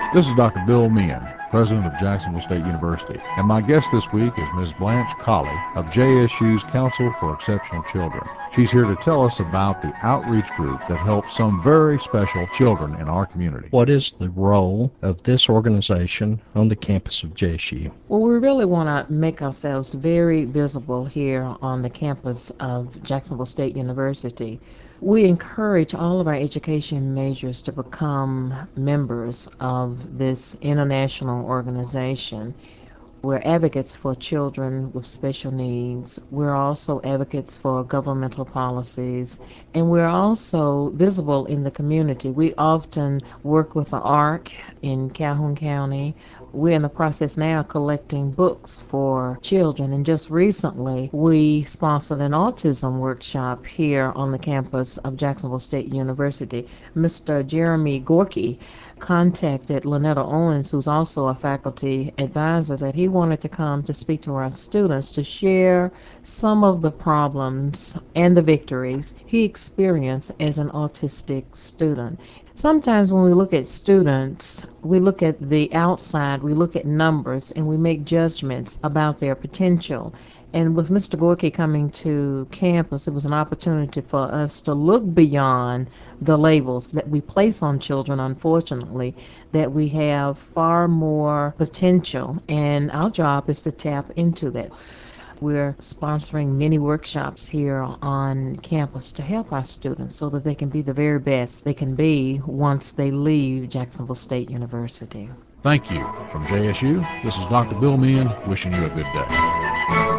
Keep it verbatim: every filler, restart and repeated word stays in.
This is Doctor Bill Meehan, President of Jacksonville State University, and my guest this week is Miz Blanche Colley of J S U's Council for Exceptional Children. She's here to tell us about the outreach group that helps some very special children in our community. What is the role of this organization on the campus of J S U? Well, we really want to make ourselves very visible here on the campus of Jacksonville State University. We encourage all of our education majors to become members of this international organization. We're advocates for children with special needs. We're also advocates for governmental policies, and we're also visible in the community. We often work with the ARC in Calhoun County. We're in the process now collecting books for children, and just recently we sponsored an autism workshop here on the campus of Jacksonville State University. Mister Jeremy Gorky contacted Lynetta Owens, who's also a faculty advisor, that he wanted to come to speak to our students to share some of the problems and the victories he experienced as an autistic student. Sometimes when we look at students, we look at the outside, we look at numbers, and we make judgments about their potential. And with Mister Gorky coming to campus, it was an opportunity for us to look beyond the labels that we place on children, unfortunately, that we have far more potential, and our job is to tap into that. We're sponsoring many workshops here on campus to help our students so that they can be the very best they can be once they leave Jacksonville State University. Thank you. From J S U, this is Doctor Bill Meehan wishing you a good day.